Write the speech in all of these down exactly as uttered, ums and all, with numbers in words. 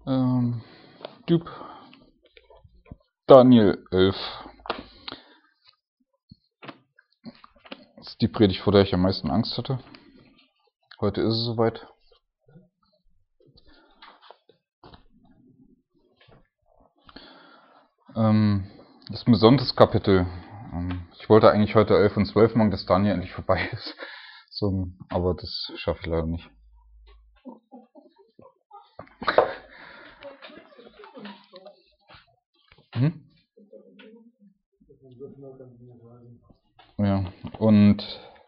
Ähm, Typ Daniel elf. Das ist die Predigt, vor der ich am meisten Angst hatte. Heute ist es soweit. Ähm, das ist ein besonderes Kapitel. Ähm, ich wollte eigentlich heute elf und zwölf machen, dass Daniel endlich vorbei ist. So, aber das schaffe ich leider nicht. Hm? Ja, und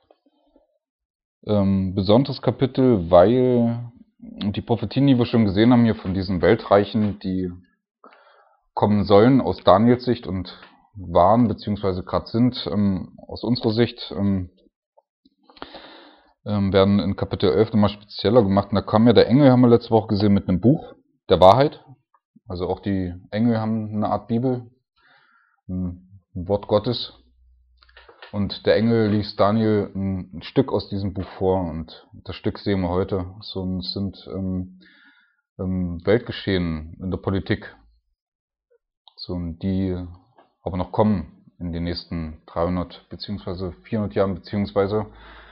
ähm, besonderes Kapitel, weil die Prophetien, die wir schon gesehen haben hier von diesen Weltreichen, die kommen sollen aus Daniels Sicht und waren beziehungsweise gerade sind ähm, aus unserer Sicht, ähm, ähm, werden in Kapitel elf nochmal spezieller gemacht. Und da kam ja der Engel, haben wir letzte Woche gesehen, mit einem Buch der Wahrheit. Also auch die Engel haben eine Art Bibel, ein Wort Gottes. Und der Engel liest Daniel ein Stück aus diesem Buch vor. Und das Stück sehen wir heute. So, es sind ähm, ähm, Weltgeschehen in der Politik, so, die aber noch kommen in den nächsten dreihundert beziehungsweise vierhundert Jahren beziehungsweise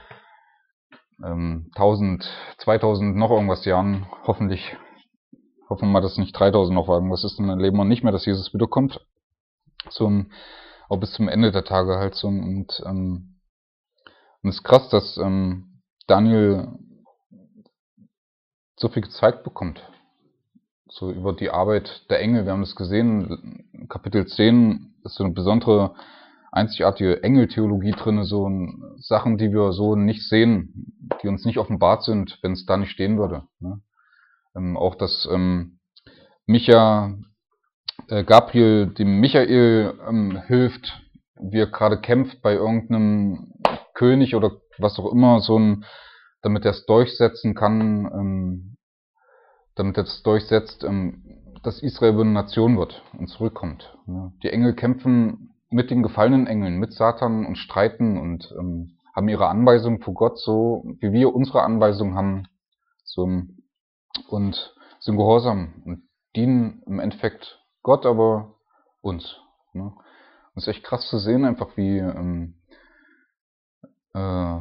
ähm, tausend, zweitausend noch irgendwas Jahren, hoffentlich, hoffen wir mal, dass nicht dreitausend noch irgendwas ist, dann erleben wir nicht mehr, dass Jesus wiederkommt, so, auch bis zum Ende der Tage halt so. Und ähm, und es ist krass, dass ähm, Daniel so viel gezeigt bekommt, so über die Arbeit der Engel. Wir haben das gesehen, Kapitel zehn ist so eine besondere, einzigartige Engeltheologie drin, so Sachen, die wir so nicht sehen, die uns nicht offenbart sind, wenn es da nicht stehen würde. Ne? Ähm, auch, dass ähm, Micha, äh, Gabriel dem Michael ähm, hilft, wie er gerade kämpft bei irgendeinem König oder was auch immer, so ein, damit er es durchsetzen kann, ähm, damit er es durchsetzt, ähm, dass Israel eine Nation wird und zurückkommt. Ne? Die Engel kämpfen mit den gefallenen Engeln, mit Satan und streiten und ähm, haben ihre Anweisung vor Gott, so wie wir unsere Anweisung haben, so, und sind gehorsam und dienen im Endeffekt Gott, aber uns. Ne? Und es ist echt krass zu sehen, einfach wie ähm, äh,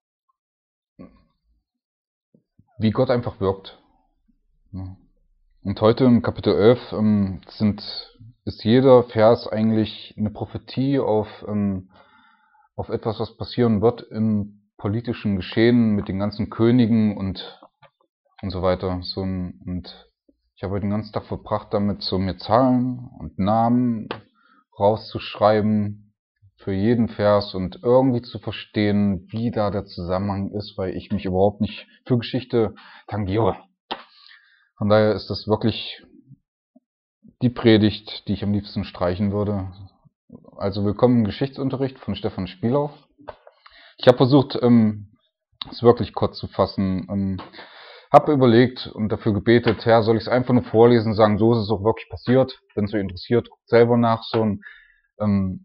wie Gott einfach wirkt. Ne? Und heute im Kapitel elf ähm, sind, ist jeder Vers eigentlich eine Prophetie auf, ähm, auf etwas, was passieren wird im politischen Geschehen mit den ganzen Königen und, und so weiter. So, und ich habe den ganzen Tag verbracht, damit so mir Zahlen und Namen rauszuschreiben für jeden Vers und irgendwie zu verstehen, wie da der Zusammenhang ist, weil ich mich überhaupt nicht für Geschichte tangiere. Von daher ist das wirklich die Predigt, die ich am liebsten streichen würde. Also willkommen im Geschichtsunterricht von Stefan Spielauf. Ich habe versucht, ähm, es wirklich kurz zu fassen. Ähm, habe überlegt und dafür gebetet, Herr, soll ich es einfach nur vorlesen, sagen, so ist es auch wirklich passiert. Wenn es euch interessiert, guckt selber nach. So ein, ähm,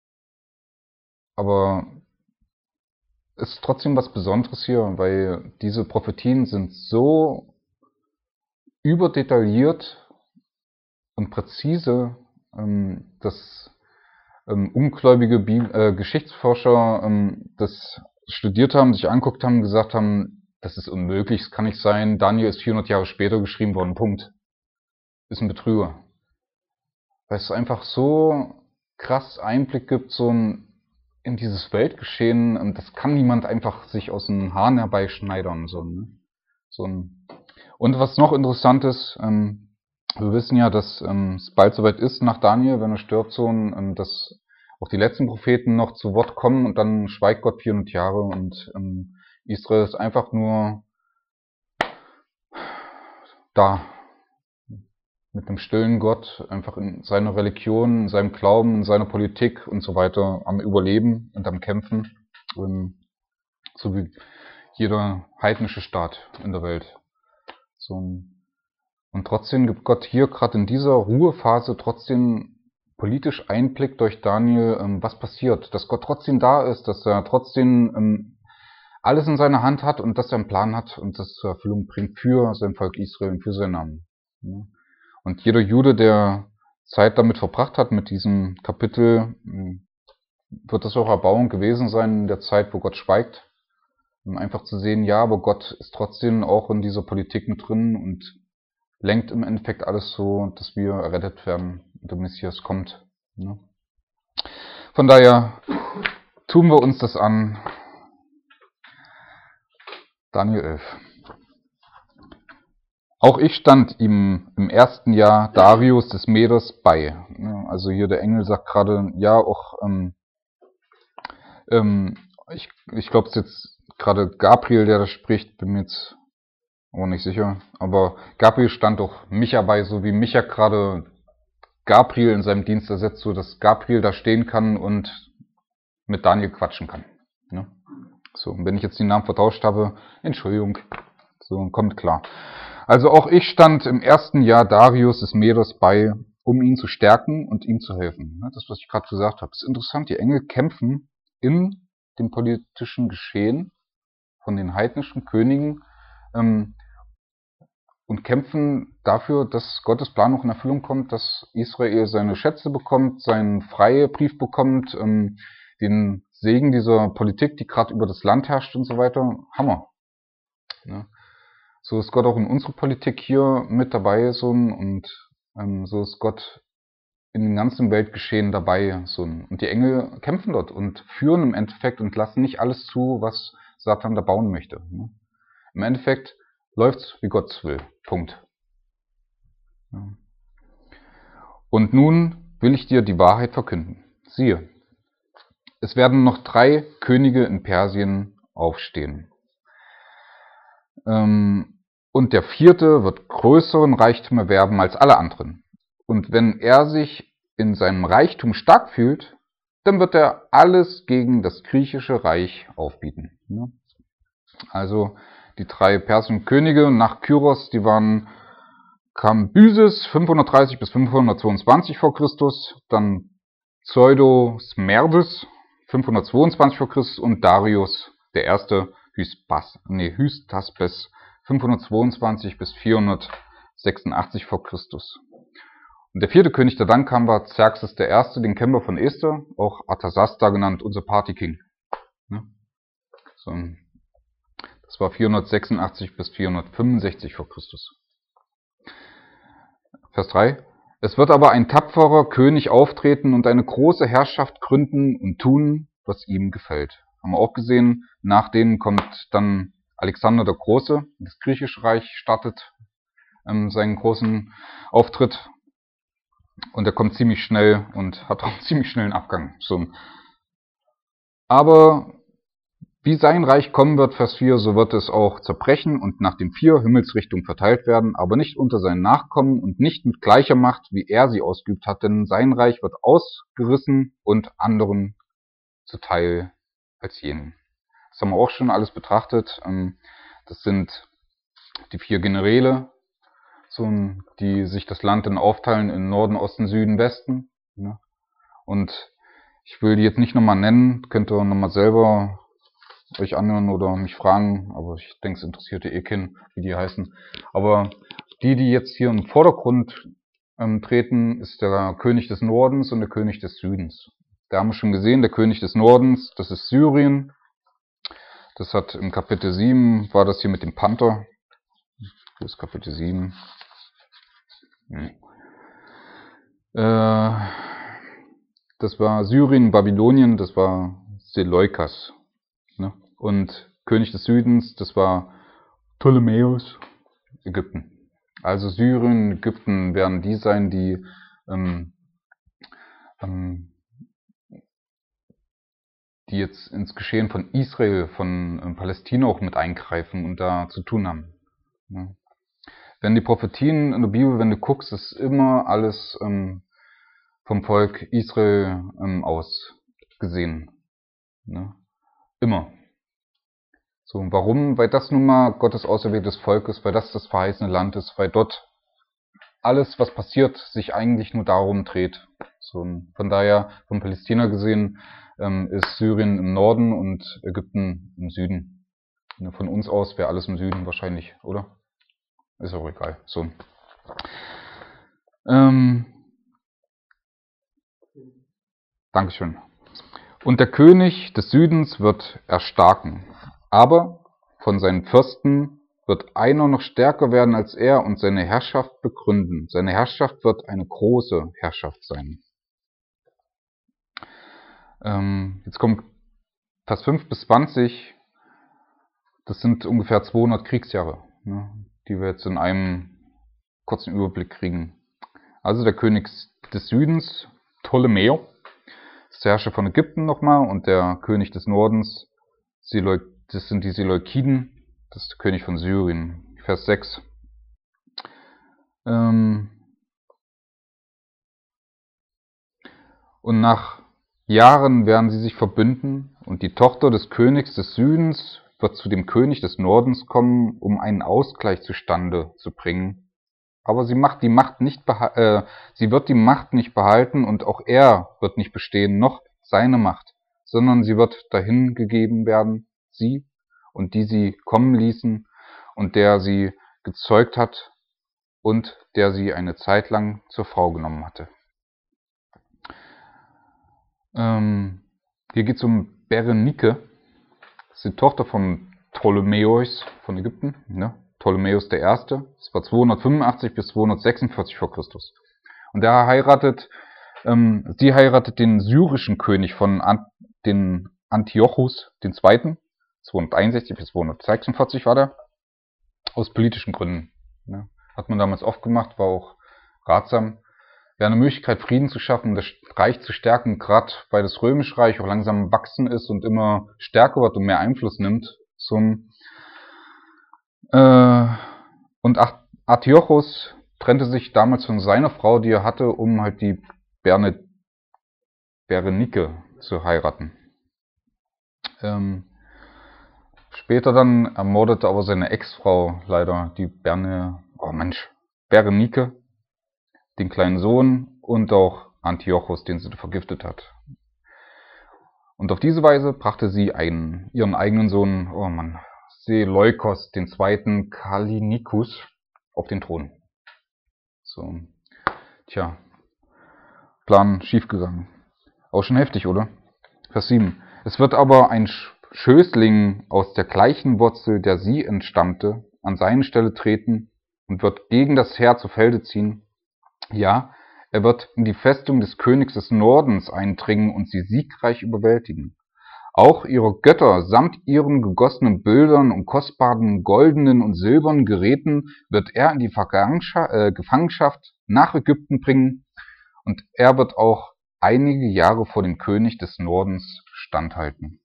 aber es ist trotzdem was Besonderes hier, weil diese Prophetien sind so überdetailliert und präzise, ähm, dass ähm, ungläubige Bi äh, Geschichtsforscher ähm, das studiert haben, sich anguckt haben, gesagt haben, das ist unmöglich, das kann nicht sein. Daniel ist vierhundert Jahre später geschrieben worden, Punkt. Ist ein Betrüger. Weil es einfach so krass Einblick gibt, so ein, in dieses Weltgeschehen, und das kann niemand einfach sich aus den Haaren herbeischneidern. So, ne? So ein und was noch interessant ist, ähm, wir wissen ja, dass ähm, es bald soweit ist nach Daniel, wenn er stirbt, so, ähm, dass auch die letzten Propheten noch zu Wort kommen und dann schweigt Gott vierhundert Jahre und ähm, Israel ist einfach nur da mit einem stillen Gott, einfach in seiner Religion, in seinem Glauben, in seiner Politik und so weiter am Überleben und am Kämpfen, ähm, so wie jeder heidnische Staat in der Welt. So ein Und trotzdem gibt Gott hier gerade in dieser Ruhephase trotzdem politisch Einblick durch Daniel, ähm, was passiert. Dass Gott trotzdem da ist, dass er trotzdem ähm, alles in seiner Hand hat und dass er einen Plan hat und das zur Erfüllung bringt für sein Volk Israel und für seinen Namen. Ja. Und jeder Jude, der Zeit damit verbracht hat, mit diesem Kapitel, wird das auch Erbauung gewesen sein in der Zeit, wo Gott schweigt. Um einfach zu sehen, ja, aber Gott ist trotzdem auch in dieser Politik mit drin und lenkt im Endeffekt alles so, dass wir errettet werden und der Messias kommt. Ne? Von daher tun wir uns das an. Daniel elf. Auch ich stand ihm im ersten Jahr Darius des Medes bei. Also hier der Engel sagt gerade, ja, auch, ähm, ähm, ich, ich glaube es ist jetzt gerade Gabriel, der das spricht, bin mir jetzt auch nicht sicher. Aber Gabriel stand auch Micha bei, so wie Micha gerade Gabriel in seinem Dienst ersetzt, so dass Gabriel da stehen kann und mit Daniel quatschen kann. Ne? So, und wenn ich jetzt die Namen vertauscht habe, Entschuldigung, so, kommt klar. Also auch ich stand im ersten Jahr Darius des Medes bei, um ihn zu stärken und ihm zu helfen. Das, was ich gerade gesagt habe, ist interessant. Die Engel kämpfen in dem politischen Geschehen von den heidnischen Königen ähm, und kämpfen dafür, dass Gottes Plan noch in Erfüllung kommt, dass Israel seine Schätze bekommt, seinen Freibrief bekommt, ähm, den Segen dieser Politik, die gerade über das Land herrscht und so weiter. Hammer. Ja. So ist Gott auch in unserer Politik hier mit dabei, so und ähm, so ist Gott in dem ganzen Weltgeschehen dabei, so und die Engel kämpfen dort und führen im Endeffekt und lassen nicht alles zu, was Satan da bauen möchte. Ne? Im Endeffekt läuft's, wie Gott will. Punkt. Ja. Und nun will ich dir die Wahrheit verkünden. Siehe, es werden noch drei Könige in Persien aufstehen. Ähm, und der vierte wird größeren Reichtum erwerben als alle anderen. Und wenn er sich in seinem Reichtum stark fühlt, dann wird er alles gegen das griechische Reich aufbieten. Ne? Also die drei persischen Könige nach Kyros, die waren Kambyses fünfhundertdreißig bis fünfhundertzweiundzwanzig vor Christus, dann Pseudo-Smerdes fünfhundertzweiundzwanzig vor Christus und Darius der erste Hyspas, nee, Hystaspes fünfhundertzweiundzwanzig bis vierhundertsechsundachtzig vor Christus. Und der vierte König, der dann kam, war Xerxes der Erste, den kennen wir von Esther, auch Arthasasta genannt, unser Partyking. So, das war vierhundertsechsundachtzig bis vierhundertfünfundsechzig vor Christus. Vers drei. Es wird aber ein tapferer König auftreten und eine große Herrschaft gründen und tun, was ihm gefällt. Haben wir auch gesehen, nach denen kommt dann Alexander der Große, das griechische Reich startet ähm, seinen großen Auftritt und er kommt ziemlich schnell und hat auch einen ziemlich schnellen Abgang. So. Aber wie sein Reich kommen wird, Vers vier, so wird es auch zerbrechen und nach den vier Himmelsrichtungen verteilt werden, aber nicht unter seinen Nachkommen und nicht mit gleicher Macht, wie er sie ausgeübt hat, denn sein Reich wird ausgerissen und anderen zuteil als jenen. Das haben wir auch schon alles betrachtet. Das sind die vier Generäle, die sich das Land dann aufteilen in Norden, Osten, Süden, Westen. Und ich will die jetzt nicht nochmal nennen, könnt ihr nochmal selber euch anhören oder mich fragen, aber ich denke, es interessiert ihr eh keinen, wie die heißen. Aber die, die jetzt hier im Vordergrund ähm, treten, ist der König des Nordens und der König des Südens. Da haben wir schon gesehen, der König des Nordens, das ist Syrien. Das hat im Kapitel sieben, war das hier mit dem Panther. Wo ist Kapitel sieben? Hm. Äh, das war Syrien, Babylonien, das war Seleukas. Ne? Und König des Südens, das war Ptolemäus, Ägypten. Also Syrien, Ägypten werden die sein, die ähm, ähm, die jetzt ins Geschehen von Israel, von ähm, Palästina auch mit eingreifen und da zu tun haben. Ne? Wenn die Prophetien in der Bibel, wenn du guckst, ist immer alles ähm, vom Volk Israel ähm, aus gesehen. Ne? Immer. So, warum? Weil das nun mal Gottes auserwähltes Volk ist, weil das das verheißene Land ist, weil dort alles, was passiert, sich eigentlich nur darum dreht. So, von daher, von Palästina gesehen, ähm, ist Syrien im Norden und Ägypten im Süden. Von uns aus wäre alles im Süden wahrscheinlich, oder? Ist auch egal. So. Ähm, Dankeschön. Und der König des Südens wird erstarken, aber von seinen Fürsten wird einer noch stärker werden als er und seine Herrschaft begründen. Seine Herrschaft wird eine große Herrschaft sein. Ähm, jetzt kommt Vers fünf bis zwanzig, das sind ungefähr zweihundert Kriegsjahre, ne, die wir jetzt in einem kurzen Überblick kriegen. Also der König des Südens, Ptolemeo, ist der Herrscher von Ägypten nochmal, und der König des Nordens, das sind die Seleukiden, das ist der König von Syrien. Vers sechs. Ähm und nach Jahren werden sie sich verbünden, und die Tochter des Königs des Südens wird zu dem König des Nordens kommen, um einen Ausgleich zustande zu bringen. Aber sie macht die Macht nicht äh, sie wird die Macht nicht behalten, und auch er wird nicht bestehen, noch seine Macht, sondern sie wird dahin gegeben werden, sie und die sie kommen ließen und der sie gezeugt hat und der sie eine Zeit lang zur Frau genommen hatte. Ähm, hier geht es um Berenike, das ist die Tochter von Ptolemäus von Ägypten, ne? Ptolemäus der Erste. Das war zweihundertfünfundachtzig bis zweihundertsechsundvierzig vor Christus. Und er heiratet, ähm, sie heiratet den syrischen König von An den Antiochus den Zweiten. zweihunderteinundsechzig bis zweihundertsechsundvierzig war der. Aus politischen Gründen. Ne? Hat man damals oft gemacht, war auch ratsam. Wäre eine Möglichkeit, Frieden zu schaffen, das Reich zu stärken, gerade weil das Römische Reich auch langsam wachsen ist und immer stärker wird und mehr Einfluss nimmt. So ein, äh, und Antiochus trennte sich damals von seiner Frau, die er hatte, um halt die Berne, Berenike zu heiraten. Ähm, später dann ermordete aber seine Ex-Frau leider die Berne, oh Mensch, Berenike, den kleinen Sohn, und auch Antiochus, den sie vergiftet hat. Und auf diese Weise brachte sie einen, ihren eigenen Sohn, oh Mann, Seleukos den Zweiten Kallinicus auf den Thron. So, tja, Plan schiefgegangen. Auch schon heftig, oder? Vers sieben. Es wird aber ein Schößling aus der gleichen Wurzel, der sie entstammte, an seine Stelle treten und wird gegen das Heer zu Felde ziehen. Ja, er wird in die Festung des Königs des Nordens eindringen und sie siegreich überwältigen. Auch ihre Götter samt ihren gegossenen Bildern und kostbaren goldenen und silbernen Geräten wird er in die äh, Gefangenschaft nach Ägypten bringen, und er wird auch einige Jahre vor dem König des Nordens standhalten.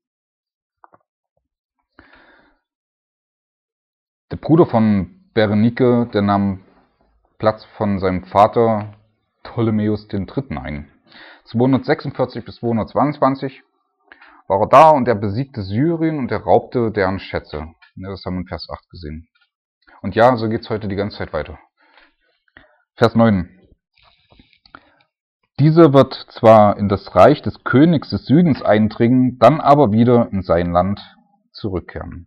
Der Bruder von Berenike, der nahm Platz von seinem Vater Ptolemäus der Dritte ein. zweihundertsechsundvierzig bis zweihundertzweiundzwanzig war er da, und er besiegte Syrien und er raubte deren Schätze. Das haben wir in Vers acht gesehen. Und ja, so geht es heute die ganze Zeit weiter. Vers neun. Dieser wird zwar in das Reich des Königs des Südens eindringen, dann aber wieder in sein Land zurückkehren.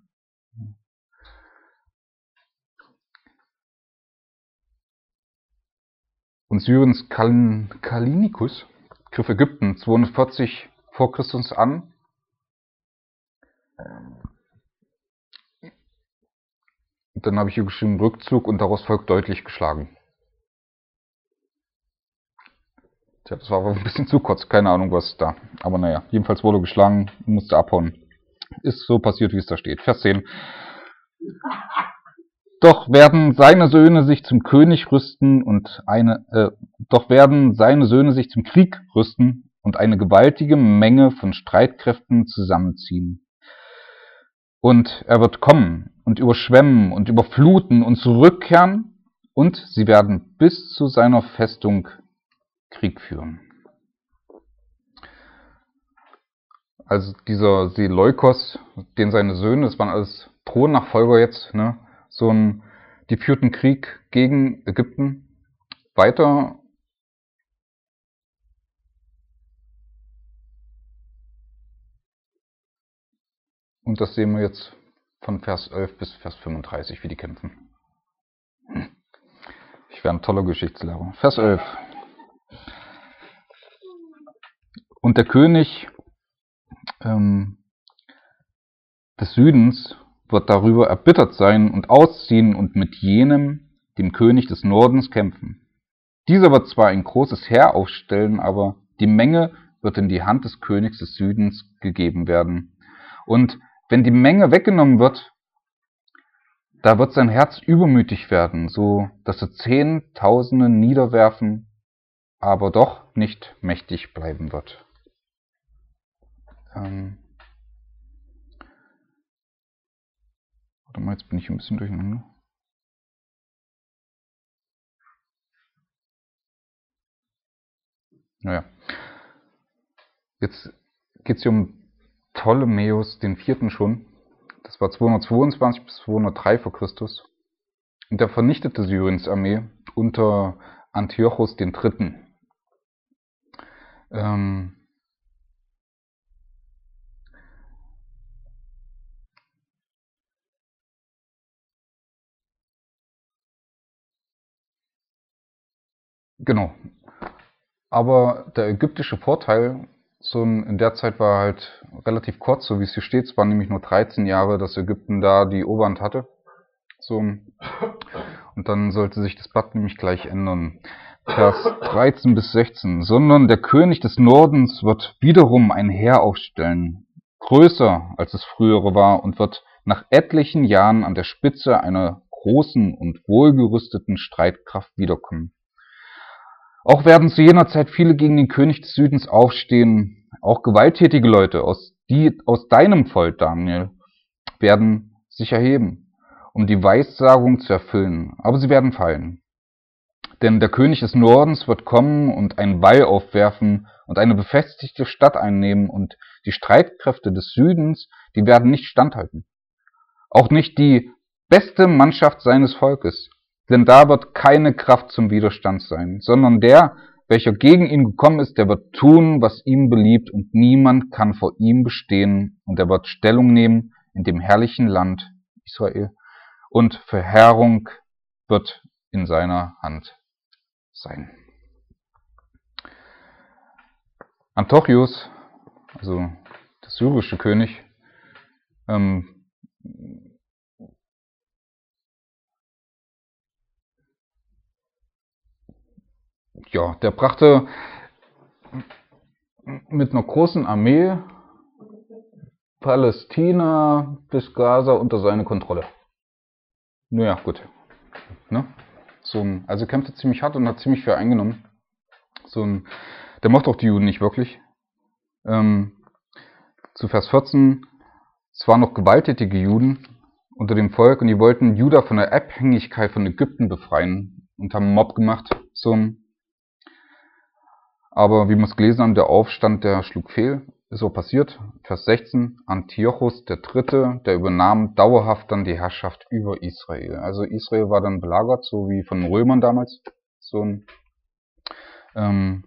Und Syriens Kallinicus griff Ägypten zweihundertvierzig vor Christus an. Und dann habe ich hier geschrieben Rückzug, und daraus folgt deutlich geschlagen. Tja, das war aber ein bisschen zu kurz, keine Ahnung was da. Aber naja, jedenfalls wurde geschlagen, musste abhauen. Ist so passiert, wie es da steht. Vers zehn. Doch werden seine Söhne sich zum König rüsten und eine, äh, doch werden seine Söhne sich zum Krieg rüsten und eine gewaltige Menge von Streitkräften zusammenziehen. Und er wird kommen und überschwemmen und überfluten und zurückkehren, und sie werden bis zu seiner Festung Krieg führen. Also dieser Seleukos, den seine Söhne, das waren alles Thronnachfolger jetzt, ne, so ein, die führten Krieg gegen Ägypten weiter. Und das sehen wir jetzt von Vers elf bis Vers fünfunddreißig, wie die kämpfen. Ich Ich wäre ein toller Geschichtslehrer. Vers elf. Und der König ähm, des Südens wird darüber erbittert sein und ausziehen und mit jenem, dem König des Nordens, kämpfen. Dieser wird zwar ein großes Heer aufstellen, aber die Menge wird in die Hand des Königs des Südens gegeben werden. Und wenn die Menge weggenommen wird, da wird sein Herz übermütig werden, so dass er Zehntausende niederwerfen, aber doch nicht mächtig bleiben wird. Ähm Warte mal, jetzt bin ich ein bisschen durcheinander. Naja. Jetzt geht es hier um Ptolemäus den Vierten schon. Das war zweihundertzweiundzwanzig bis zweihundertdrei vor Christus. Und er vernichtete Syriens Armee unter Antiochos den Dritten. Ähm genau. Aber der ägyptische Vorteil so in der Zeit war halt relativ kurz, so wie es hier steht. Es waren nämlich nur dreizehn Jahre, dass Ägypten da die Oberhand hatte. So. Und dann sollte sich das Blatt nämlich gleich ändern. Vers dreizehn bis sechzehn. Sondern der König des Nordens wird wiederum ein Heer aufstellen, größer als es frühere war, und wird nach etlichen Jahren an der Spitze einer großen und wohlgerüsteten Streitkraft wiederkommen. Auch werden zu jener Zeit viele gegen den König des Südens aufstehen, auch gewalttätige Leute aus, die, aus deinem Volk, Daniel, werden sich erheben, um die Weissagung zu erfüllen, aber sie werden fallen. Denn der König des Nordens wird kommen und einen Wall aufwerfen und eine befestigte Stadt einnehmen, und die Streitkräfte des Südens, die werden nicht standhalten. Auch nicht die beste Mannschaft seines Volkes, denn da wird keine Kraft zum Widerstand sein, sondern der, welcher gegen ihn gekommen ist, der wird tun, was ihm beliebt, und niemand kann vor ihm bestehen, und er wird Stellung nehmen in dem herrlichen Land Israel, und Verheerung wird in seiner Hand sein. Antiochos, also der syrische König, ähm, ja, der brachte mit einer großen Armee Palästina bis Gaza unter seine Kontrolle. Naja, gut. Ne? So ein, also kämpfte ziemlich hart und hat ziemlich viel eingenommen. So ein, der mochte auch die Juden nicht wirklich. Ähm, zu Vers vierzehn. Es waren noch gewalttätige Juden unter dem Volk, und die wollten Juda von der Abhängigkeit von Ägypten befreien und haben einen Mob gemacht. So ein, aber wie wir es gelesen haben, der Aufstand, der schlug fehl. Ist auch passiert. Vers sechzehn. Antiochos der Dritte, der übernahm dauerhaft dann die Herrschaft über Israel. Also Israel war dann belagert, so wie von den Römern damals. So ein, ähm,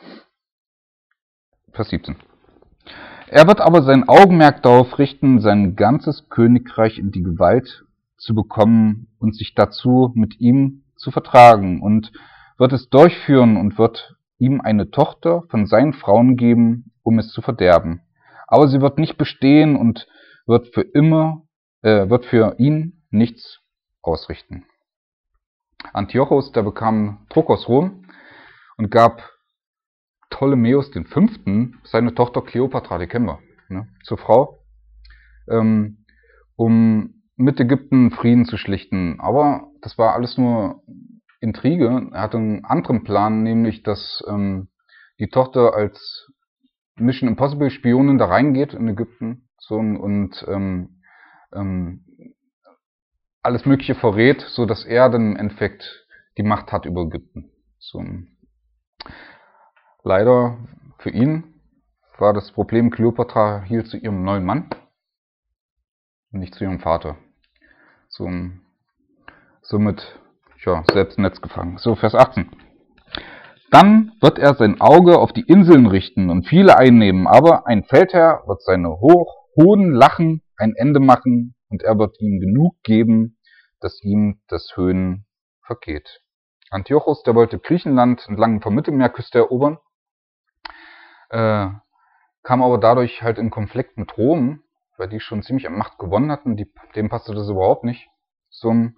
Vers siebzehn. Er wird aber sein Augenmerk darauf richten, sein ganzes Königreich in die Gewalt zu bekommen und sich dazu mit ihm zu vertragen, und wird es durchführen und wird ihm eine Tochter von seinen Frauen geben, um es zu verderben. Aber sie wird nicht bestehen und wird für immer, äh, wird für ihn nichts ausrichten. Antiochos, der bekam Druck aus Rom und gab Ptolemäus den Fünften seine Tochter Kleopatra, die kennen wir, ne, zur Frau, ähm, um mit Ägypten Frieden zu schlichten. Aber das war alles nur Intrige. Er hatte einen anderen Plan, nämlich, dass ähm, die Tochter als Mission Impossible Spionin da reingeht in Ägypten, so, und ähm, ähm, alles Mögliche verrät, so dass er dann im Endeffekt die Macht hat über Ägypten. So. Leider für ihn war das Problem, Kleopatra hielt zu ihrem neuen Mann, nicht zu ihrem Vater. So, somit ja, selbst im Netz gefangen. So, Vers achtzehn. Dann wird er sein Auge auf die Inseln richten und viele einnehmen, aber ein Feldherr wird seine hoch, hohen Lachen ein Ende machen, und er wird ihm genug geben, dass ihm das Höhen vergeht. Antiochos, der wollte Griechenland entlang der Mittelmeerküste erobern, äh, kam aber dadurch halt in Konflikt mit Rom, weil die schon ziemlich an Macht gewonnen hatten, die, dem passte das überhaupt nicht. So ein,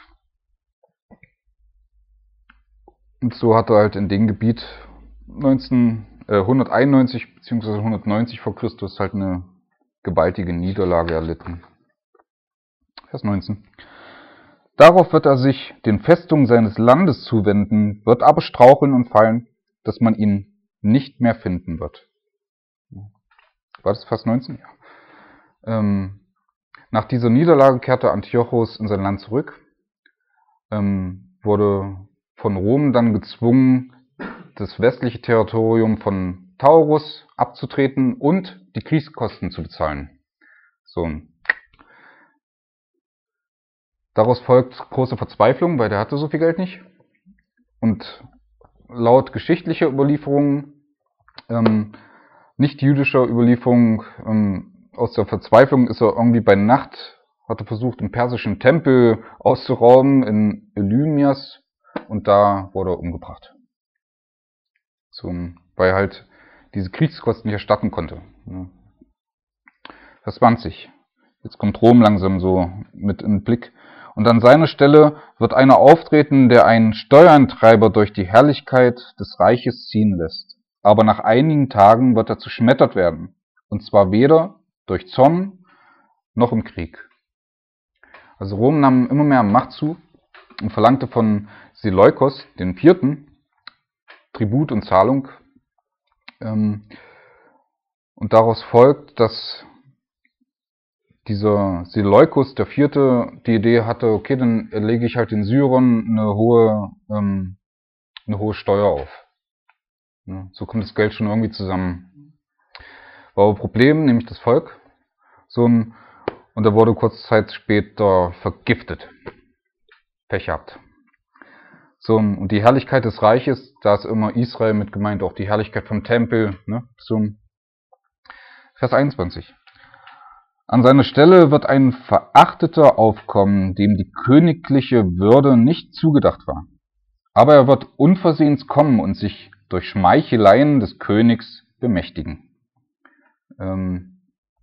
und so hatte halt in dem Gebiet neunzehnhunderteinundneunzig bzw. hundertneunzig vor Christus halt eine gewaltige Niederlage erlitten. Vers neunzehn. Darauf wird er sich den Festungen seines Landes zuwenden, wird aber straucheln und fallen, dass man ihn nicht mehr finden wird. War das Vers neunzehn? Ja. Ähm, nach dieser Niederlage kehrte Antiochos in sein Land zurück, ähm, wurde von Rom dann gezwungen, das westliche Territorium von Taurus abzutreten und die Kriegskosten zu bezahlen. So. Daraus folgt große Verzweiflung, weil der hatte so viel Geld nicht. Und laut geschichtlicher Überlieferungen, ähm, nicht jüdischer Überlieferung, ähm, aus der Verzweiflung ist er irgendwie bei Nacht, hat er versucht, den persischen Tempel auszurauben in Elymias und da wurde er umgebracht. So, weil er halt diese Kriegskosten nicht erstatten konnte. Vers zwanzig. Jetzt kommt Rom langsam so mit im Blick. Und an seiner Stelle wird einer auftreten, der einen Steuereintreiber durch die Herrlichkeit des Reiches ziehen lässt. Aber nach einigen Tagen wird er zerschmettert werden. Und zwar weder durch Zorn noch im Krieg. Also Rom nahm immer mehr Macht zu und verlangte von Seleukos, dem Vierten, Tribut und Zahlung. Und daraus folgt, dass dieser Seleukos, der Vierte, die Idee hatte, okay, dann lege ich halt den Syrern eine hohe, ähm, eine hohe Steuer auf. Ja, so kommt das Geld schon irgendwie zusammen. War aber ein Problem, nämlich das Volk. So ein, und er wurde kurze Zeit später vergiftet. Pech gehabt. So, und die Herrlichkeit des Reiches, da ist immer Israel mit gemeint, auch die Herrlichkeit vom Tempel. Ne? So, Vers einundzwanzig. An seiner Stelle wird ein Verachteter aufkommen, dem die königliche Würde nicht zugedacht war. Aber er wird unversehens kommen und sich durch Schmeicheleien des Königs bemächtigen. Ähm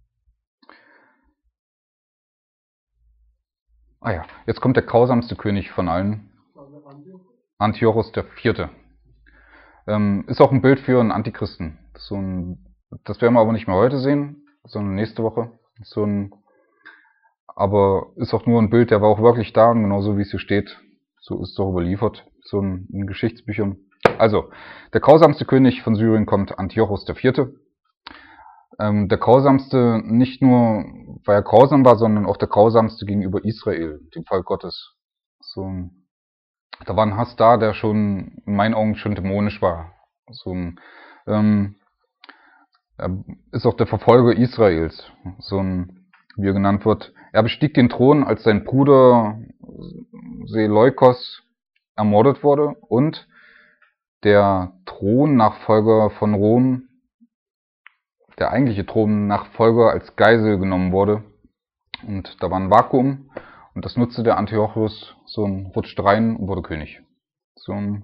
ah ja, jetzt kommt der grausamste König von allen. Antiochos der Vierte. Ähm, ist auch ein Bild für einen Antichristen. So ein, das werden wir aber nicht mehr heute sehen, sondern nächste Woche. So ein, aber ist auch nur ein Bild, der war auch wirklich da, und genauso wie es hier steht, so ist es doch überliefert, so ein, in Geschichtsbüchern. Also, der grausamste König von Syrien kommt Antiochos der Vierte. Ähm, der grausamste nicht nur, weil er grausam war, sondern auch der grausamste gegenüber Israel, dem Volk Gottes. So, da war ein Hass da, der schon in meinen Augen schon dämonisch war. So, ähm, er ist auch der Verfolger Israels, so ein, wie er genannt wird. Er bestieg den Thron, als sein Bruder Seleukos ermordet wurde und der Thronnachfolger von Rom, der eigentliche Thronnachfolger, als Geisel genommen wurde. Und da war ein Vakuum und das nutzte der Antiochos, so ein rutscht rein und wurde König. So ein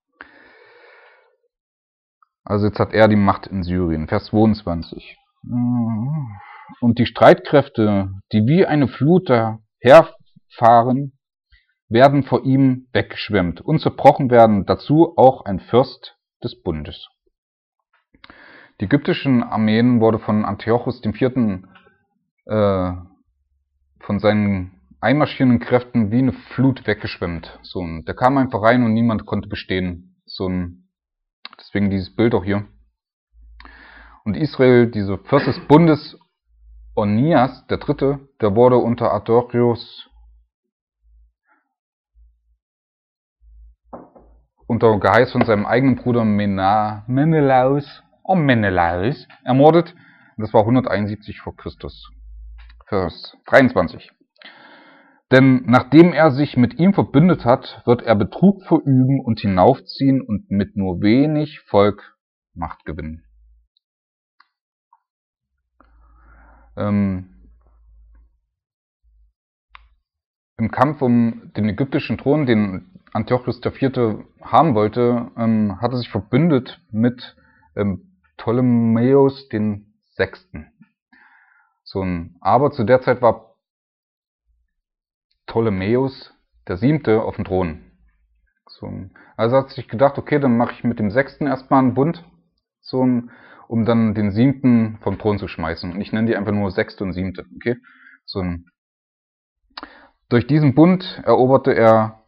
Also jetzt hat er die Macht in Syrien. Vers zweiundzwanzig. Und die Streitkräfte, die wie eine Flut daherfahren, werden vor ihm weggeschwemmt und zerbrochen werden, dazu auch ein Fürst des Bundes. Die ägyptischen Armeen wurde von Antiochos dem Vierten äh, von seinen einmarschierenden Kräften wie eine Flut weggeschwemmt. So, und der kam einfach rein und niemand konnte bestehen. So ein Deswegen dieses Bild auch hier. Und Israel, dieser Fürst des Bundes, Onias, der Dritte, der wurde unter Antiochos, unter Geheiß von seinem eigenen Bruder Mena, Menelaus, oh Menelaus, ermordet. Das war hunderteinundsiebzig vor Christus. Vers dreiundzwanzig. Denn nachdem er sich mit ihm verbündet hat, wird er Betrug verüben und hinaufziehen und mit nur wenig Volk Macht gewinnen. Ähm, Im Kampf um den ägyptischen Thron, den Antiochos der Vierte haben wollte, ähm, hat er sich verbündet mit ähm, Ptolemäus den Sechsten. So ein, aber zu der Zeit war Ptolemäus der Siebte auf dem Thron. So ein, also hat sich gedacht, okay, dann mache ich mit dem Sechsten erstmal einen Bund, so ein, um dann den Siebten vom Thron zu schmeißen. Und ich nenne die einfach nur Sechste und Siebte, okay? So ein, durch diesen Bund eroberte er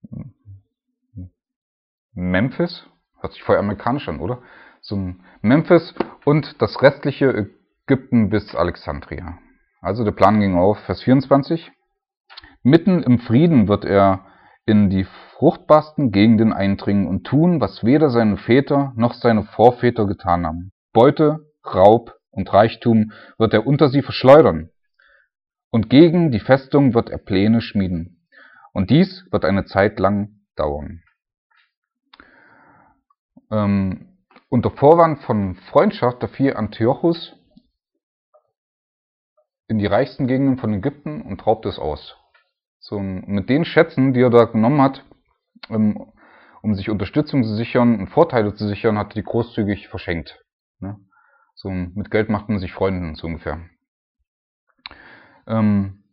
Memphis, hört sich voll amerikanisch an, oder? So ein Memphis und das restliche Ägypten bis Alexandria. Also der Plan ging auf, Vers vierundzwanzig. Mitten im Frieden wird er in die fruchtbarsten Gegenden eindringen und tun, was weder seine Väter noch seine Vorväter getan haben. Beute, Raub und Reichtum wird er unter sie verschleudern. Und gegen die Festung wird er Pläne schmieden. Und dies wird eine Zeit lang dauern. Ähm, unter Vorwand von Freundschaft, da fiel Antiochus in die reichsten Gegenden von Ägypten und raubte es aus. So, mit den Schätzen, die er da genommen hat, um, um sich Unterstützung zu sichern und Vorteile zu sichern, hat er die großzügig verschenkt. Ne? So, mit Geld macht man sich Freunde, so ungefähr. Ähm,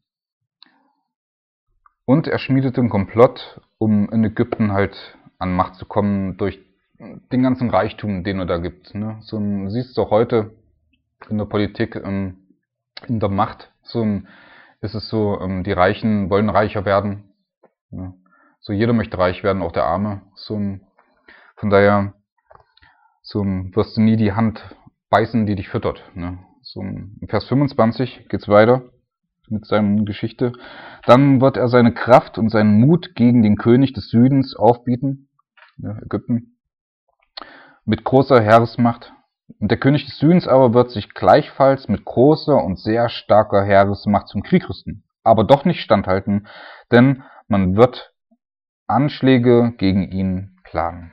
und er schmiedete einen Komplott, um in Ägypten halt an Macht zu kommen, durch den ganzen Reichtum, den er da gibt. Ne? So, du siehst es auch heute in der Politik, ähm, in der Macht, so ist es so, ähm, die Reichen wollen reicher werden. Ne? So, jeder möchte reich werden, auch der Arme. So, von daher so, wirst du nie die Hand beißen, die dich füttert. Ne? So, in Vers fünfundzwanzig geht's weiter mit seiner Geschichte. Dann wird er seine Kraft und seinen Mut gegen den König des Südens aufbieten, ne, Ägypten, mit großer Heeresmacht. Und der König des Südens aber wird sich gleichfalls mit großer und sehr starker Heeresmacht zum Krieg rüsten, aber doch nicht standhalten, denn man wird Anschläge gegen ihn planen.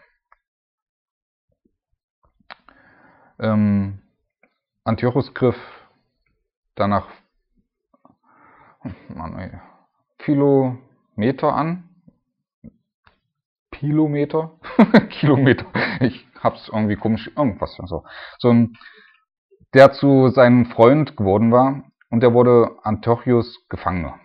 Ähm, Antiochus griff danach Mann, ey, Kilometer an. Kilometer? Kilometer. Ich hab's irgendwie komisch, irgendwas so. So ein, der zu seinem Freund geworden war und der wurde Antiochus Gefangener.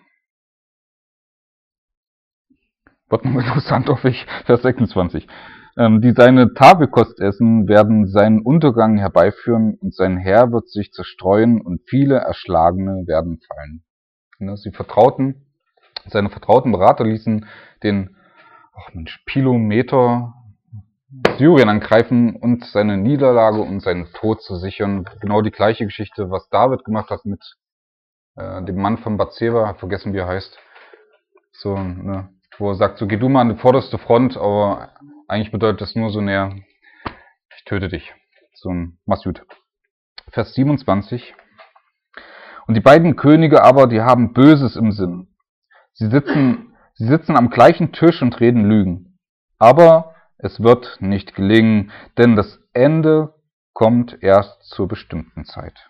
Wird noch interessant, hoffe ich. Vers sechsundzwanzig. Ähm, die seine Tafelkost essen, werden seinen Untergang herbeiführen und sein Heer wird sich zerstreuen und viele Erschlagene werden fallen. Sie vertrauten, seine vertrauten Berater ließen den ach Mensch, Kilometer Syrien angreifen und seine Niederlage und seinen Tod zu sichern. Genau die gleiche Geschichte, was David gemacht hat mit äh, dem Mann von Bathseba, hab vergessen, wie er heißt. So, ne, wo er sagt, so geh du mal an die vorderste Front, aber eigentlich bedeutet das nur so näher, ich töte dich. So ein mach's gut. Vers siebenundzwanzig. Und die beiden Könige aber, die haben Böses im Sinn. Sie sitzen, sie sitzen am gleichen Tisch und reden Lügen. Aber es wird nicht gelingen, denn das Ende kommt erst zur bestimmten Zeit.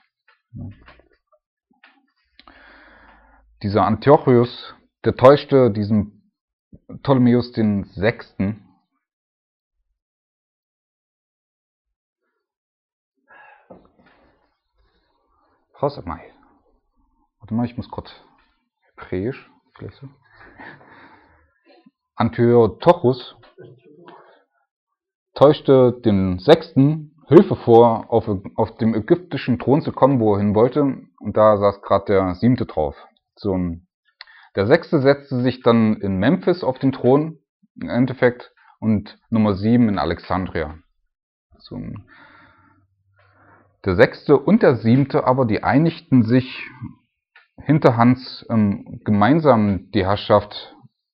Dieser Antiochus, der täuschte diesen Ptolemäus den Sechsten. Raus mal. Warte mal, ich muss kurz hebräisch, vielleicht so. Antiochus täuschte den Sechsten Hilfe vor, auf, auf dem ägyptischen Thron zu kommen, wo er hin wollte. Und da saß gerade der Siebte drauf. So, der Sechste setzte sich dann in Memphis auf den Thron, im Endeffekt, und Nummer sieben in Alexandria. So, der Sechste und der Siebte aber, die einigten sich hinterhands ähm, gemeinsam die Herrschaft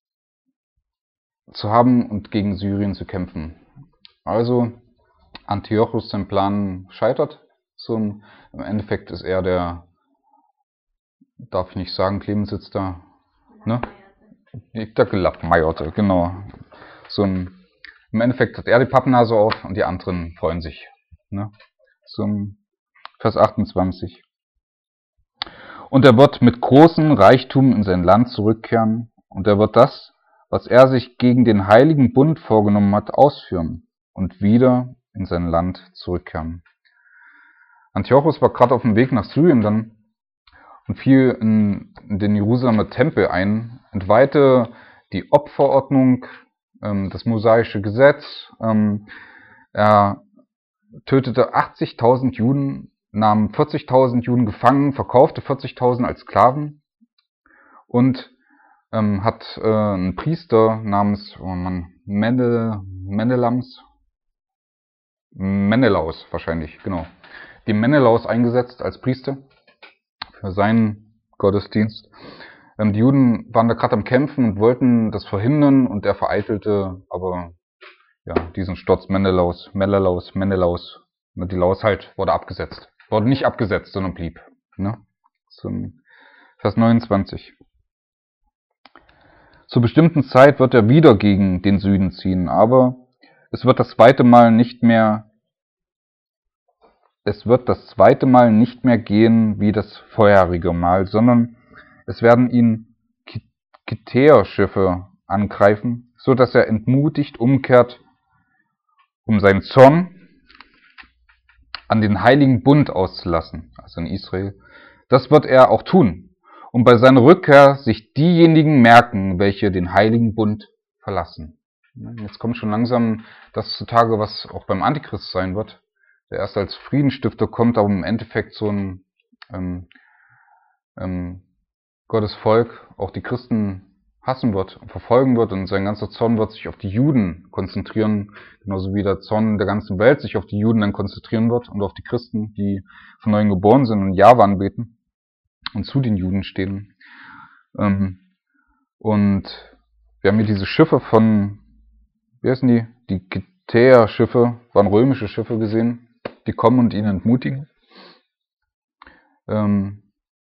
zu haben und gegen Syrien zu kämpfen. Also Antiochus sein Plan scheitert. So, im Endeffekt ist er der, darf ich nicht sagen, Clemens sitzt da, ne? Der Gelappmeierte, genau. So ein, im Endeffekt hat er die Pappnase auf und die anderen freuen sich. Ne? So Vers achtundzwanzig. Und er wird mit großem Reichtum in sein Land zurückkehren und er wird das, was er sich gegen den heiligen Bund vorgenommen hat, ausführen und wieder in sein Land zurückkehren. Antiochus war gerade auf dem Weg nach Syrien dann und fiel in, in den Jerusalemer Tempel ein, entweihte die Opferordnung, ähm, das mosaische Gesetz. Ähm, er tötete achtzigtausend Juden, nahm vierzigtausend Juden gefangen, verkaufte vierzigtausend als Sklaven und ähm, hat äh, einen Priester namens oh Mann, Mendel, Mendelams, Menelaus wahrscheinlich, genau, den Menelaus eingesetzt als Priester für seinen Gottesdienst. Ähm, die Juden waren da gerade am Kämpfen und wollten das verhindern und er vereitelte aber ja, diesen Sturz Menelaus, Menelaus, Menelaus. Die Laus halt wurde abgesetzt. Wurde nicht abgesetzt, sondern blieb. Ne? Zum Vers neunundzwanzig. Zur bestimmten Zeit wird er wieder gegen den Süden ziehen, aber es wird das zweite Mal nicht mehr Es wird das zweite Mal nicht mehr gehen wie das vorherige Mal, sondern es werden ihn Kitäerschiffe angreifen, so dass er entmutigt umkehrt, um seinen Zorn an den heiligen Bund auszulassen, also in Israel. Das wird er auch tun. Und bei seiner Rückkehr sich diejenigen merken, welche den heiligen Bund verlassen. Jetzt kommt schon langsam das zutage, was auch beim Antichrist sein wird, der erst als Friedensstifter kommt, aber im Endeffekt so ein ähm, ähm, Gottes Volk, auch die Christen hassen wird, verfolgen wird und sein ganzer Zorn wird sich auf die Juden konzentrieren, genauso wie der Zorn der ganzen Welt sich auf die Juden dann konzentrieren wird und auf die Christen, die von neuem geboren sind und Jahwe anbeten und zu den Juden stehen. Ähm, und wir haben hier diese Schiffe von, wie heißen die? Die Kitäer-Schiffe, waren römische Schiffe gesehen, die kommen und ihn entmutigen. Ähm,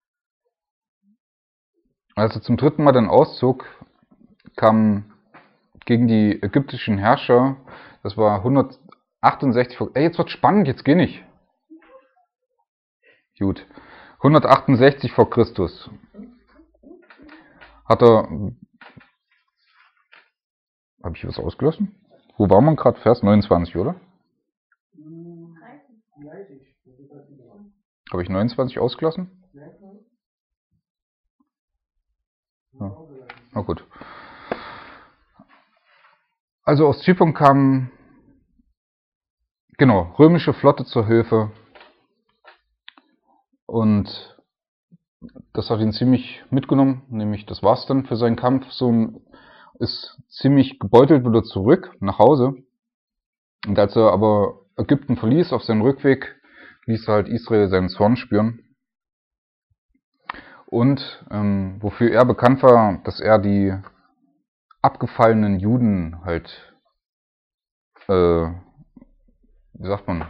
als er zum dritten Mal dann auszog, kam gegen die ägyptischen Herrscher, das war hundertachtundsechzig vor, ey, jetzt wird spannend, jetzt geh nicht. Gut. hundertachtundsechzig vor Christus hat er, habe ich hier was ausgelassen? Wo war man gerade? Vers neunundzwanzig, oder? Habe ich neunundzwanzig ausgelassen? Ja. Na gut. Also aus Zypern kam, genau, römische Flotte zur Hilfe und das hat ihn ziemlich mitgenommen, nämlich das war's dann für seinen Kampf, so ist ziemlich gebeutelt wieder zurück nach Hause. Und als er aber Ägypten verließ, auf seinem Rückweg, ließ er halt Israel seinen Zorn spüren. Und ähm, wofür er bekannt war, dass er die abgefallenen Juden halt, äh, wie sagt man,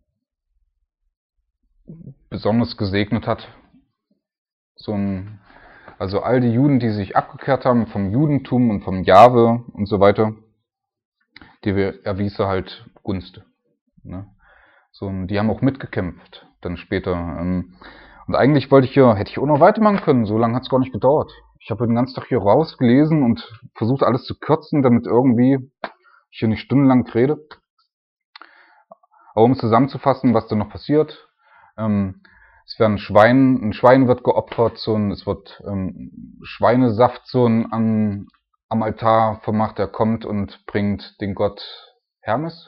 besonders gesegnet hat. So ein, also all die Juden, die sich abgekehrt haben vom Judentum und vom Jahwe und so weiter, die erwies er halt Gunst. Ne? So, die haben auch mitgekämpft dann später. Und eigentlich wollte ich hier, hätte ich auch noch weitermachen können, so lange hat es gar nicht gedauert. Ich habe den ganzen Tag hier rausgelesen und versucht alles zu kürzen, damit irgendwie ich hier nicht stundenlang rede. Aber um es zusammenzufassen, was da noch passiert, ähm, es werden Schwein, ein Schwein wird geopfert, so ein, es wird ähm, Schweinesaft so ein, am, am Altar vermacht, er kommt und bringt den Gott Hermes.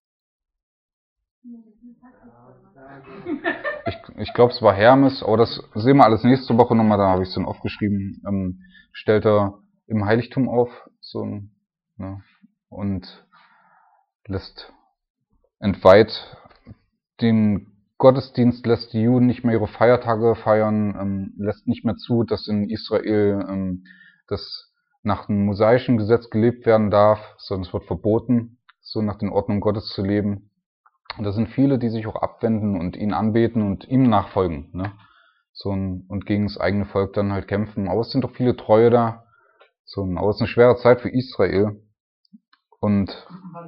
Ich, ich glaube, es war Hermes, aber das sehen wir alles nächste Woche nochmal, da habe ich es dann aufgeschrieben. Ähm, stellt er im Heiligtum auf, so ne, und lässt entweiht den Gottesdienst, lässt die Juden nicht mehr ihre Feiertage feiern, ähm, lässt nicht mehr zu, dass in Israel ähm, das nach dem mosaischen Gesetz gelebt werden darf, sondern es wird verboten, so nach den Ordnungen Gottes zu leben. Und da sind viele, die sich auch abwenden und ihn anbeten und ihm nachfolgen, ne? So ein, und gegen das eigene Volk dann halt kämpfen. Aber es sind doch viele Treue da. So ein, aber es ist eine schwere Zeit für Israel. Und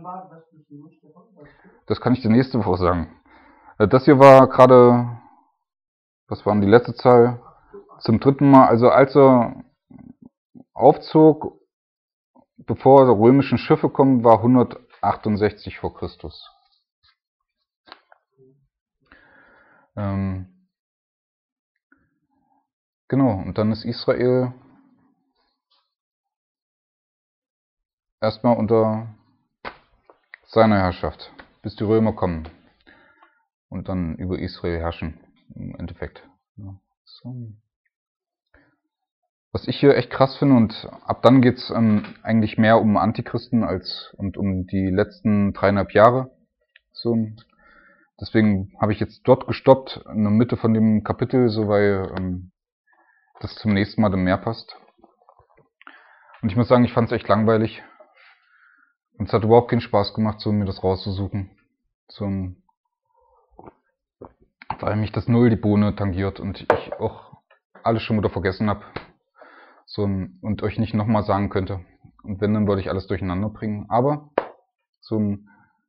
das kann ich dir nächste Woche sagen. Das hier war gerade, was waren die letzte Zahl? Zum dritten Mal, also als er aufzog bevor die römischen Schiffe kommen, war hundertachtundsechzig vor Christus. Ähm, genau, und dann ist Israel erstmal unter seiner Herrschaft, bis die Römer kommen und dann über Israel herrschen, im Endeffekt. Ja, so. Was ich hier echt krass finde, und ab dann geht's ähm, eigentlich mehr um Antichristen als und um die letzten dreieinhalb Jahre. So, deswegen habe ich jetzt dort gestoppt, in der Mitte von dem Kapitel, so weil ähm, das zum nächsten Mal dann mehr passt. Und ich muss sagen, ich fand es echt langweilig. Und es hat überhaupt keinen Spaß gemacht, so mir das rauszusuchen. So ein, weil mich das null die Bohne tangiert und ich auch alles schon wieder vergessen habe. So ein, und euch nicht nochmal sagen könnte. Und wenn, dann würde ich alles durcheinander bringen. Aber so ein,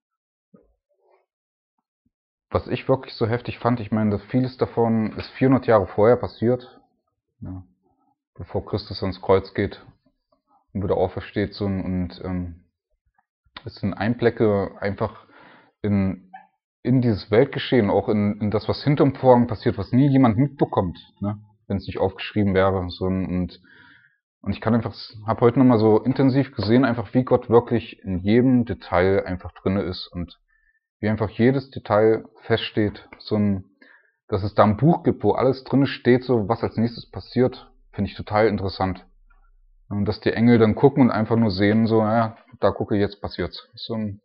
was ich wirklich so heftig fand, ich meine, dass vieles davon ist vierhundert Jahre vorher passiert, ja, bevor Christus ans Kreuz geht und wieder aufersteht. So ein, und ähm, es sind Einblicke einfach in, in dieses Weltgeschehen, auch in, in das, was hinterm Vorhang passiert, was nie jemand mitbekommt, ne, wenn es nicht aufgeschrieben wäre. So ein, und Und ich kann einfach, habe heute nochmal so intensiv gesehen, einfach wie Gott wirklich in jedem Detail einfach drinne ist und wie einfach jedes Detail feststeht. So ein, dass es da ein Buch gibt, wo alles drinne steht, so was als nächstes passiert, finde ich total interessant. Und dass die Engel dann gucken und einfach nur sehen, so, ja, da gucke, jetzt passiert's. So ein,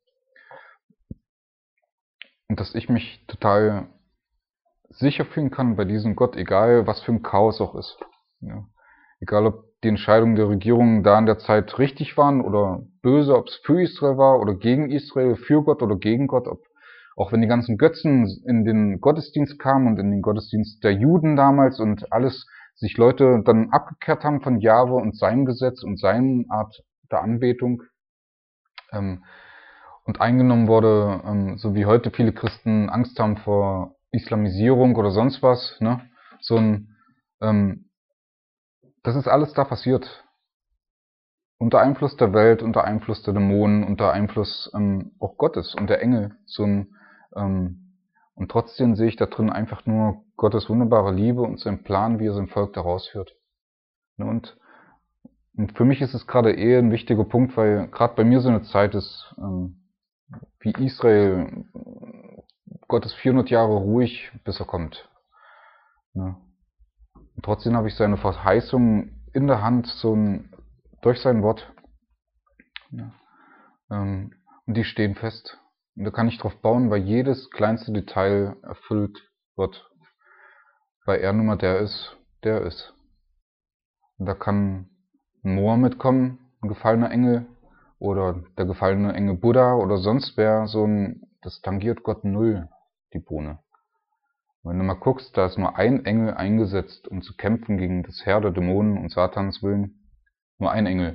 und dass ich mich total sicher fühlen kann bei diesem Gott, egal was für ein Chaos auch ist. Ja. Egal, ob die Entscheidungen der Regierung da in der Zeit richtig waren oder böse, ob es für Israel war oder gegen Israel, für Gott oder gegen Gott, ob, auch wenn die ganzen Götzen in den Gottesdienst kamen und in den Gottesdienst der Juden damals und alles sich Leute dann abgekehrt haben von Jahwe und seinem Gesetz und seiner Art der Anbetung ähm, und eingenommen wurde, ähm, so wie heute viele Christen Angst haben vor Islamisierung oder sonst was, ne? So ein ähm, Das ist alles da passiert. Unter Einfluss der Welt, unter Einfluss der Dämonen, unter Einfluss ähm, auch Gottes und der Engel. So ein, ähm, und trotzdem sehe ich da drin einfach nur Gottes wunderbare Liebe und sein Plan, wie er sein Volk da rausführt. Und, und für mich ist es gerade eher ein wichtiger Punkt, weil gerade bei mir so eine Zeit ist, ähm, wie Israel, Gott ist vierhundert Jahre ruhig, bis er kommt. Und trotzdem habe ich seine Verheißung in der Hand, so ein, durch sein Wort. Ja. Ähm, und die stehen fest. Und da kann ich drauf bauen, weil jedes kleinste Detail erfüllt wird. Weil er nun mal der ist, der ist. Und da kann ein Mohammed kommen, ein gefallener Engel, oder der gefallene Engel Buddha oder sonst wer, so ein, das tangiert Gott null, die Bohne. Wenn du mal guckst, da ist nur ein Engel eingesetzt, um zu kämpfen gegen das Heer der Dämonen und Satans Willen. Nur ein Engel.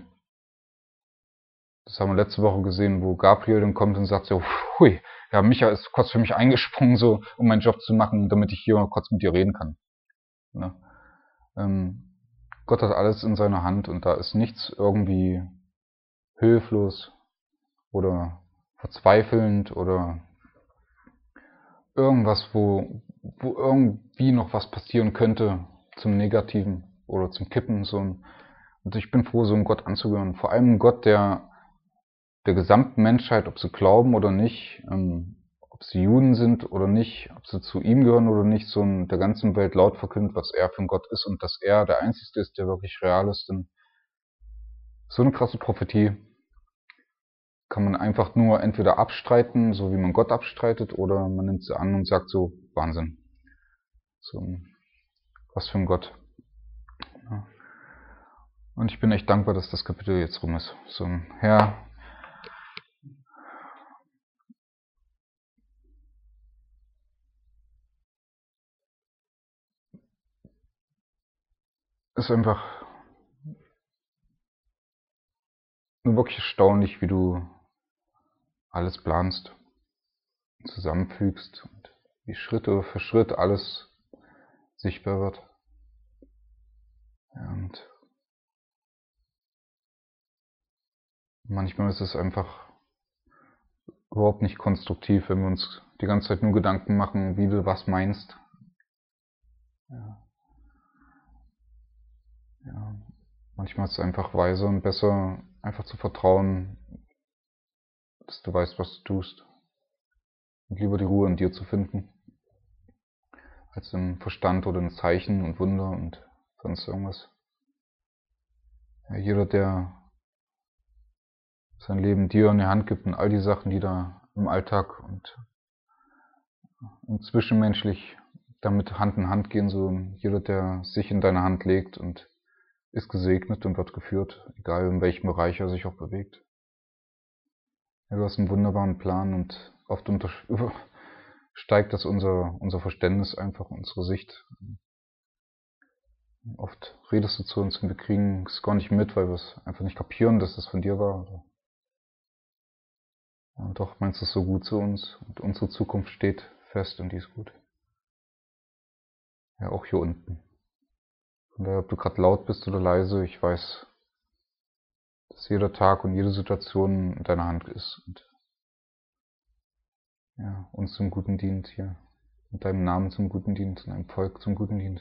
Das haben wir letzte Woche gesehen, wo Gabriel dann kommt und sagt so, hui, ja, Micha ist kurz für mich eingesprungen, so, um meinen Job zu machen, damit ich hier kurz mit dir reden kann. Ja. Ähm, Gott hat alles in seiner Hand und da ist nichts irgendwie hilflos oder verzweifelnd oder irgendwas, wo, wo irgendwie noch was passieren könnte zum Negativen oder zum Kippen. So. Und ich bin froh, so einem Gott anzugehören. Vor allem ein Gott, der der gesamten Menschheit, ob sie glauben oder nicht, ähm, ob sie Juden sind oder nicht, ob sie zu ihm gehören oder nicht, so in der ganzen Welt laut verkündet, was er für ein Gott ist und dass er der Einzige ist, der wirklich real ist. Denn so eine krasse Prophetie kann man einfach nur entweder abstreiten, so wie man Gott abstreitet, oder man nimmt sie an und sagt so, Wahnsinn. So, was für ein Gott. Ja. Und ich bin echt dankbar, dass das Kapitel jetzt rum ist. So, Herr, ist einfach nur wirklich erstaunlich, wie du alles planst, zusammenfügst und wie Schritt für Schritt alles sichtbar wird. Ja, und Manchmal ist es einfach überhaupt nicht konstruktiv, wenn wir uns die ganze Zeit nur Gedanken machen, wie du was meinst. Ja. Ja. Manchmal ist es einfach weiser und besser, einfach zu vertrauen, dass du weißt, was du tust. Und lieber die Ruhe in dir zu finden, als im Verstand oder in Zeichen und Wunder und sonst irgendwas. Ja, jeder, der sein Leben dir in die Hand gibt und all die Sachen, die da im Alltag und, und zwischenmenschlich damit Hand in Hand gehen, so jeder, der sich in deine Hand legt und ist gesegnet und wird geführt, egal in welchem Bereich er sich auch bewegt. Ja, du hast einen wunderbaren Plan und oft übersteigt das unser, unser Verständnis einfach, unsere Sicht. Oft redest du zu uns und wir kriegen es gar nicht mit, weil wir es einfach nicht kapieren, dass es von dir war. Und doch meinst du es so gut zu uns und unsere Zukunft steht fest und die ist gut. Ja, auch hier unten. Von daher, ob du gerade laut bist oder leise, ich weiß, dass jeder Tag und jede Situation in deiner Hand ist und ja, uns zum Guten dient hier. Und deinem Namen zum Guten dient, und deinem Volk zum Guten dient.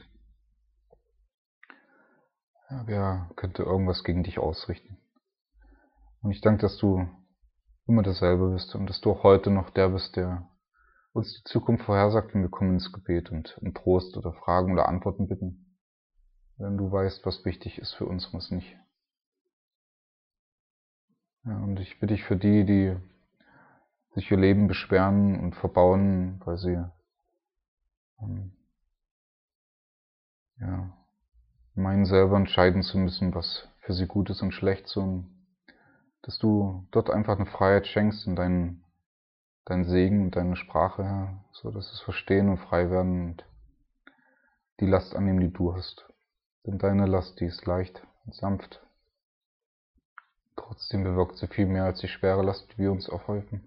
Ja, wer könnte irgendwas gegen dich ausrichten? Und ich danke, dass du immer dasselbe bist und dass du auch heute noch der bist, der uns die Zukunft vorhersagt, wenn wir kommen ins Gebet und um Trost oder Fragen oder Antworten bitten. Wenn du weißt, was wichtig ist für uns und was nicht. Ja, und ich bitte dich für die, die sich ihr Leben beschweren und verbauen, weil sie ähm, ja, meinen selber entscheiden zu müssen, was für sie gut ist und schlecht, so dass du dort einfach eine Freiheit schenkst in deinen, deinen Segen und deine Sprache, Herr, so dass es verstehen und frei werden und die Last annehmen, die du hast. Denn deine Last, die ist leicht und sanft. Trotzdem bewirkt sie viel mehr als die schwere Last, die wir uns aufhäufen.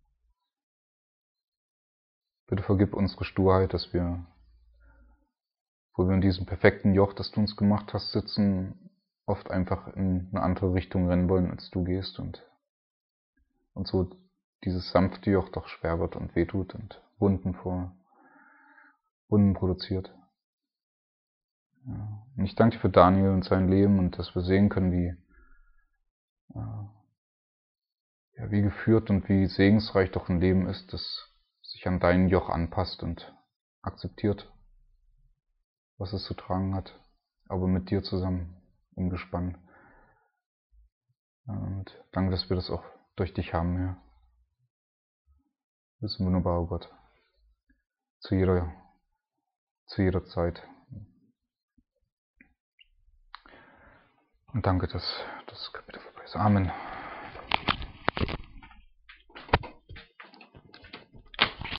Bitte vergib unsere Sturheit, dass wir, wo wir in diesem perfekten Joch, das du uns gemacht hast, sitzen, oft einfach in eine andere Richtung rennen wollen, als du gehst und, und so dieses sanfte Joch doch schwer wird und wehtut und Wunden vor Wunden produziert. Ja. Und ich danke dir für Daniel und sein Leben und dass wir sehen können, wie, äh, ja, wie geführt und wie segensreich doch ein Leben ist, das sich an dein Joch anpasst und akzeptiert, was es zu tragen hat, aber mit dir zusammen umgespannt. Und danke, dass wir das auch durch dich haben, Herr. Du bist ein wunderbarer Gott. Zu jeder, zu jeder Zeit. Und danke, dass das Kapitel vorbei ist. Amen.